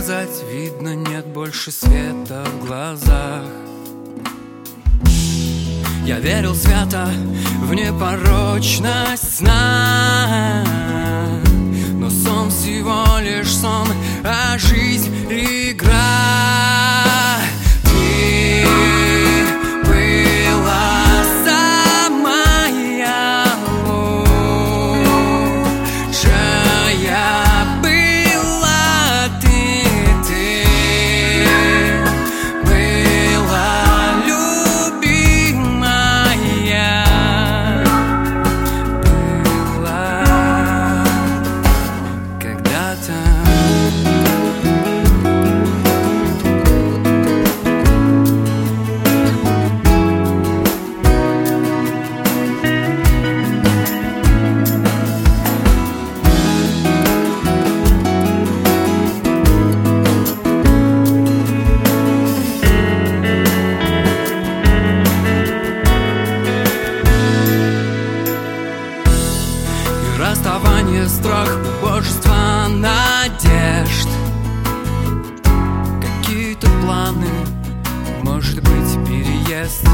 сказать, видно, нет больше света в глазах. Я верил свято в непорочность сна, но сон всего лишь сон, а жизнь — игра. Ты была самая лучшая, была ты была любимая, была когда-то. Расставание, страх, убожество надежд, какие-то планы, может быть, переезд.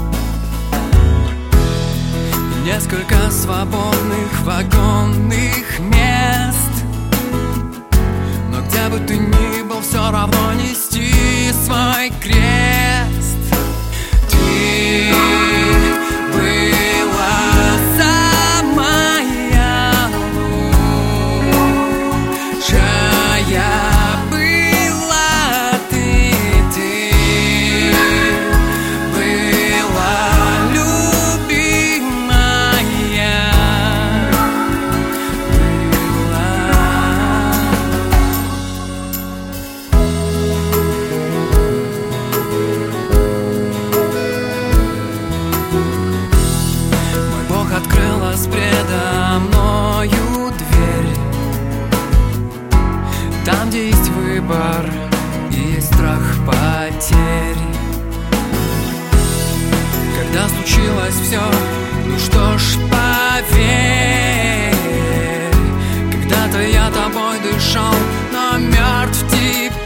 Несколько свободных вагонных мест, но где бы ты ни был, все равно нести свой крест. Ты была самая лучшая, была ты была любимая, Мой Бог открыла предо мною дверь, там, где есть выбор и есть страх потери. Когда случилось все, ну что ж, поверь, когда-то я тобой дышал, но мертв теперь.